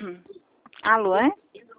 Alô, é?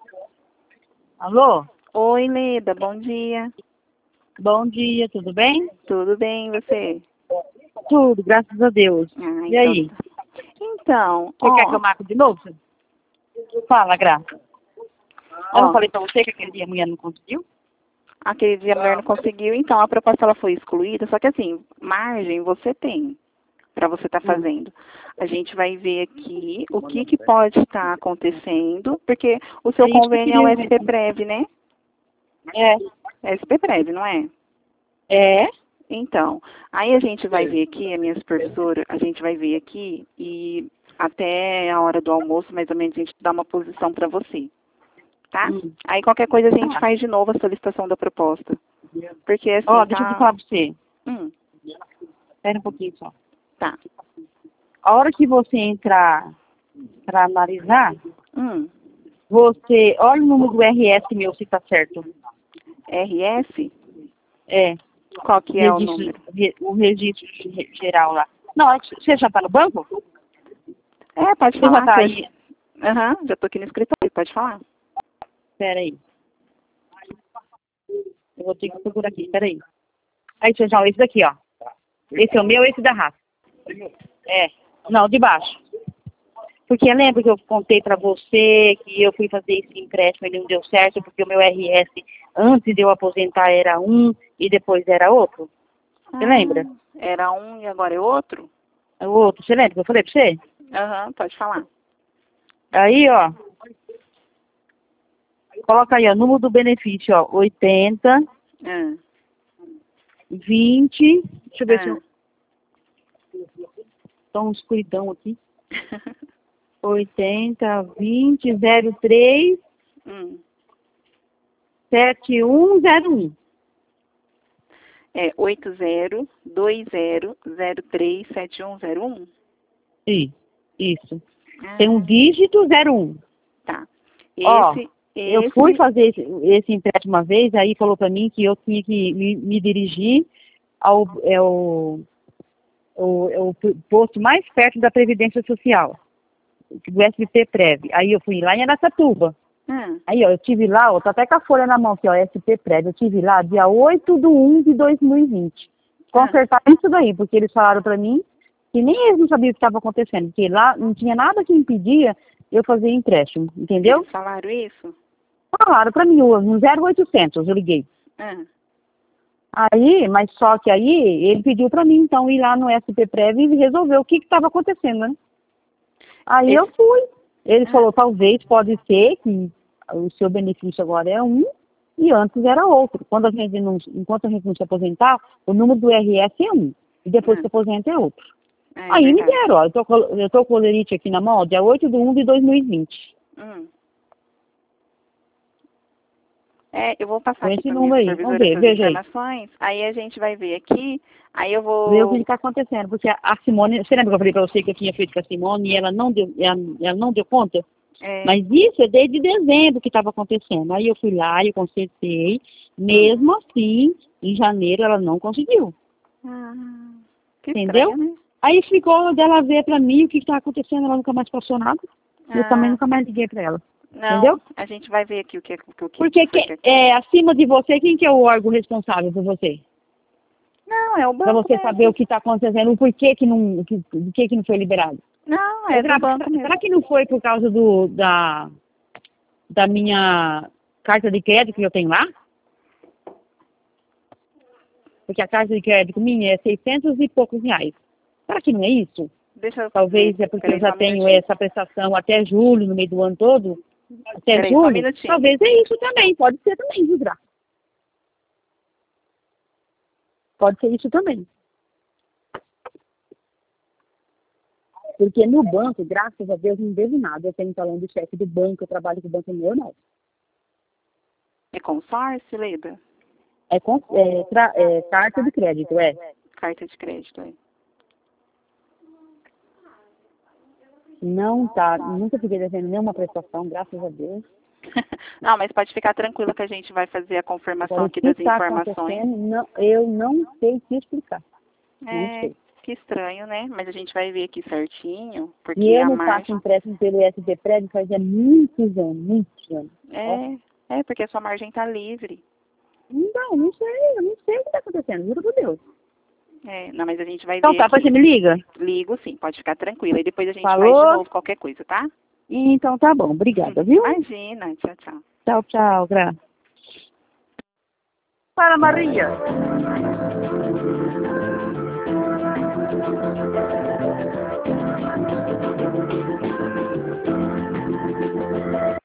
Alô? Oi, Leda, bom dia. Bom dia, tudo bem? Tudo bem, e você? Tudo, graças a Deus. Ah, E aí? Então, Você quer que eu marque de novo? Fala, Graça. Eu não falei pra você que aquele dia a mulher não conseguiu? aquele dia a mulher não conseguiu, então a proposta ela foi excluída, só que assim, margem você tem para você estar fazendo. A gente vai ver aqui o que, que pode estar acontecendo, porque o seu É isso que eu convênio é o queria ver. SP-Prev, né? É. É SP-Prev, não é? É? Então, aí a gente vai ver aqui, a minha supervisora, a gente vai ver aqui e até a hora do almoço, mais ou menos, a gente dá uma posição para você, tá? Aí qualquer coisa a gente faz de novo a solicitação da proposta. Porque assim, Ó, deixa eu te falar pra você. Hum, Espera um pouquinho só. tá. A hora que você entrar pra analisar, Hum, você olha o número do RS meu, se tá certo. RS? É. Qual que é o número? O registro geral lá. Não, você já tá no banco? É, pode Você falar. já tá aí? Aham, já tô aqui no escritório, pode falar. Espera aí. Eu vou ter que procurar aqui, espera aí. Aí, seu João, esse daqui, ó. Esse é o meu, esse da raça. É. Não, de baixo. Porque lembra que eu contei pra você que eu fui fazer esse empréstimo e não deu certo, porque o meu RS, antes de eu aposentar, era um e depois era outro? Você lembra? Era um e agora é outro? É o outro. Você lembra que eu falei pra você? Aham, pode falar. Aí, ó. Coloca aí, ó, número do benefício, ó. 80, Ah, 20. Deixa eu ver se ah. eu... Tá um escuridão aqui. 80, 20, 03, Hum. 7101. É 8020037101. Isso. Tem um dígito 01. Tá. Ó, Esse, eu esse. fui fazer esse empréstimo uma vez, aí falou pra mim que eu tinha que me dirigir ao o posto mais perto da Previdência Social, do SP-Prev. Aí eu fui lá em Araçatuba. Aí, ó, eu tive lá, ó, tô até com a folha na mão aqui, ó, SP-Prev. Eu tive lá dia 8/1/2020. Consertar isso daí, porque eles falaram pra mim que nem eles não sabiam o que estava acontecendo, porque lá não tinha nada que impedia eu fazer empréstimo, entendeu? Eles falaram isso? Falaram pra mim, no 0800, eu liguei. Ah. Aí, mas só que aí, ele pediu pra mim, então, ir lá no SP-Prev e resolver o que estava acontecendo, né? Aí eu fui. Ele falou, talvez, pode ser que o seu benefício agora é um e antes era outro. Enquanto a gente não se aposentar, o número do RS é um. E depois que aposenta é outro. Aí me deram, ó. Eu tô com o olerite aqui na mão, dia 8/1/2020. Eu vou passar aqui Esse para minha número aí. Vamos supervisora ver, essas veja aí. informações. Aí a gente vai ver aqui. Aí eu Ver o que vou. está acontecendo. Porque a Simone, você lembra que eu falei para você que eu tinha feito com a Simone e ela não deu conta? Mas isso é desde dezembro que estava acontecendo. Aí eu fui lá e eu consertei. Mesmo assim, em janeiro ela não conseguiu. Que Entendeu? estranho, né? Aí ficou dela ver para mim o que está acontecendo. Ela nunca mais passou nada. Eu também nunca mais liguei para ela. Não, entendeu? A gente vai ver aqui o que Porque acima de você, quem que é o órgão responsável por você? Não, é o banco. Para você saber o que está acontecendo, o porquê que não, do que não foi liberado. Não, é do banco mesmo. Será que não foi por causa da minha carta de crédito que eu tenho lá? Porque a carta de crédito minha é 600 e poucos reais. Será que não é isso? Talvez é porque eu já tenho essa prestação até julho, no meio do ano todo. Até julho. Talvez é isso também. Pode ser também, viu, Gra? Pode ser isso também. Porque no banco, graças a Deus, não devo nada. Eu tenho talão de cheque do banco, eu trabalho com o banco normal. É consórcio, Leda? É carta de crédito, é. Carta de crédito, é. Não tá, nunca fiquei devendo nenhuma prestação, graças a Deus. Não, mas pode ficar tranquila que a gente vai fazer a confirmação Agora, aqui das tá informações. Eu não sei te explicar. Não sei. Que estranho, né? Mas a gente vai ver aqui certinho, porque E eu a não faço margem... empréstimo pelo SPPREV fazia muitos anos, muitos anos. Porque a sua margem tá livre. Não, não sei, eu não sei o que está acontecendo, juro por Deus. Não, mas a gente vai Então ver tá, aqui. você me liga? Ligo sim, pode ficar tranquila. E depois a gente Falou? faz de novo qualquer coisa, tá? Então tá bom, obrigada, viu? Imagina, tchau, tchau. Tchau, tchau, Gra. Para Maria.